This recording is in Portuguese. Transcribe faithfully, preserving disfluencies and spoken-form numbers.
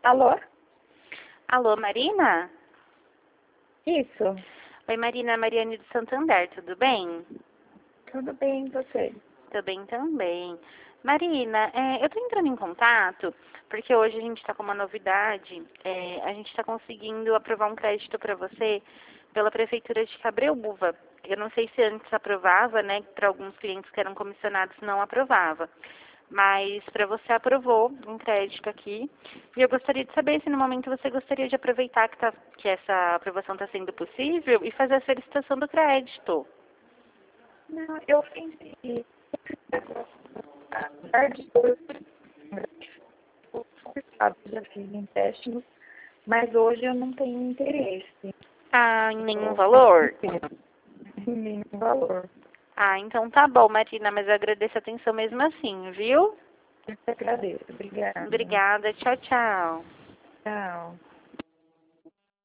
Alô? Alô, Marina? Isso. Oi, Marina, Mariane do Santander, tudo bem? Tudo bem, e você? Tudo bem também. Marina, é, eu estou entrando em contato porque hoje a gente está com uma novidade. É, a gente está conseguindo aprovar um crédito para você pela Prefeitura de Cabreúva. Eu não sei se antes aprovava, né? Para alguns clientes que eram comissionados não aprovava. Mas para você aprovou um crédito aqui. E eu gostaria de saber se no momento você gostaria de aproveitar que, tá, que essa aprovação está sendo possível e fazer a solicitação do crédito. Não, eu pensei apesar de dois já fiz empréstimos, mas hoje eu não tenho interesse Ah, em nenhum valor? em nenhum valor. Ah, então tá bom, Marina, mas eu agradeço a atenção mesmo assim, viu? Eu te agradeço. Obrigada. Obrigada, tchau, tchau. Tchau.